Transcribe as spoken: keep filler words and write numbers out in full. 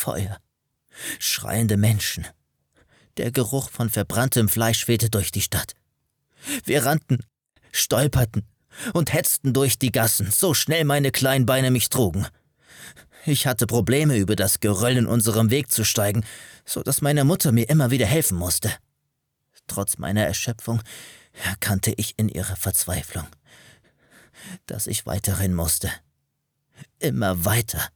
Feuer, schreiende Menschen. Der Geruch von verbranntem Fleisch wehte durch die Stadt. Wir rannten, stolperten und hetzten durch die Gassen, so schnell meine kleinen Beine mich trugen. Ich hatte Probleme, über das Geröll in unserem Weg zu steigen, so dass meine Mutter mir immer wieder helfen musste. Trotz meiner Erschöpfung erkannte ich in ihrer Verzweiflung, dass ich weiterhin musste. Immer weiter.